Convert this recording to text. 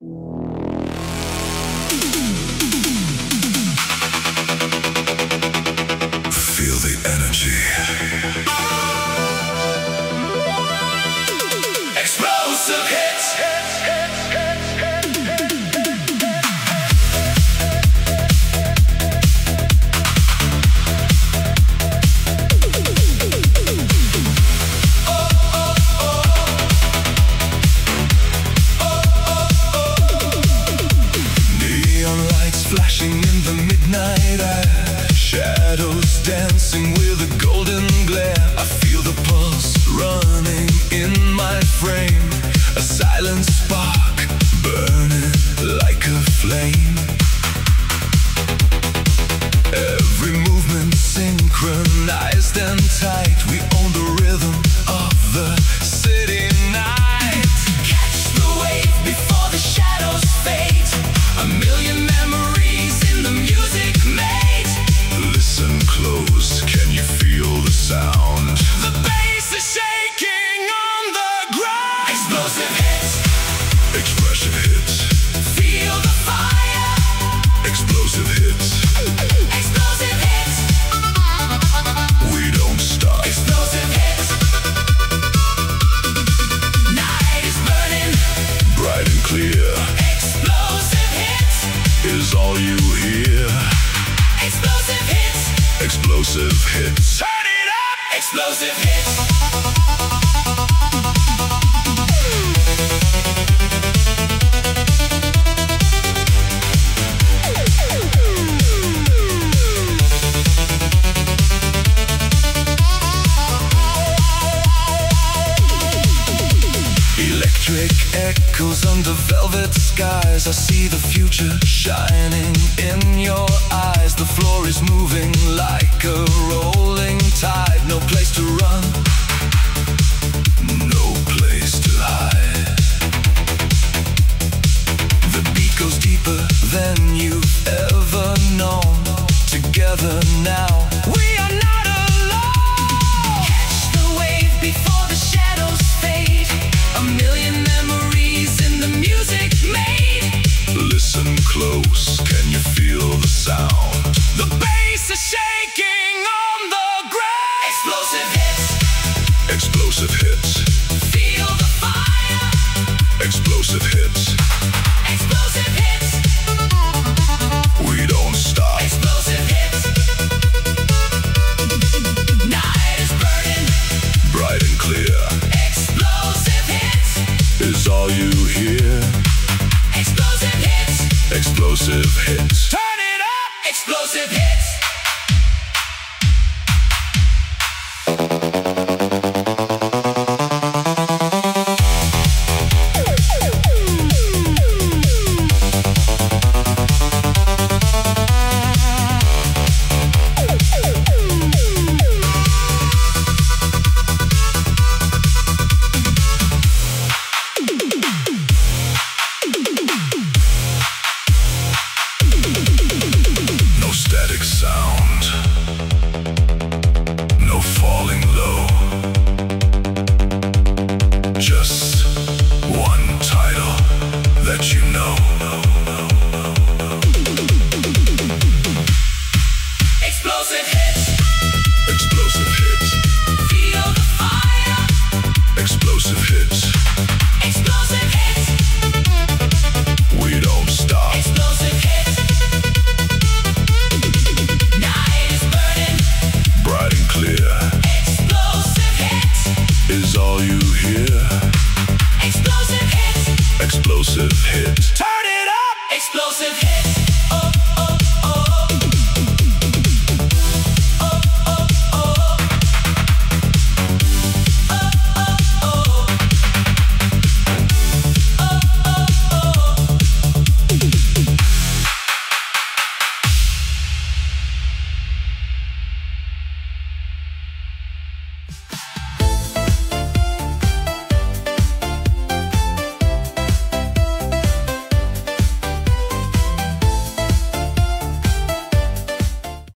Feel the energy. Explosive hits. Flashing in the midnight air, shadows dancing with a golden glare. I feel the pulse running in my frame, a silent spark burning like a flame. Every movement synchronized and tight, we own the rhythm of the city night. Catch the wave before the shadows fade, a million memories in the music made. Listen close, can you feel the sound? The bass is shaking on the ground. Explosive hits, expressive hits. Feel the fire. Explosive hits, explosive hits. We don't stop. Explosive hits. Night is burning, bright and clear. Explosive hits is all you hear. Explosive hits. Explosive hits. Turn it up. Explosive hits. Electric echoes under velvet skies. I see the future shining in your eyes. The floor is moving like a rolling tide. No place to run, no place to hide. The beat goes deeper than you've ever known. Together now, we are not alone. Catch the wave before the shadows fade, a million memories in the music made. Listen close, can you feel the sound? The bass is shaking on the ground. Explosive hits. Explosive hits. Feel the fire. Explosive hits. Explosive hits. We don't stop. Explosive hits. Night is burning, bright and clear. Explosive hits is all you hear. Explosive hits. Explosive hits.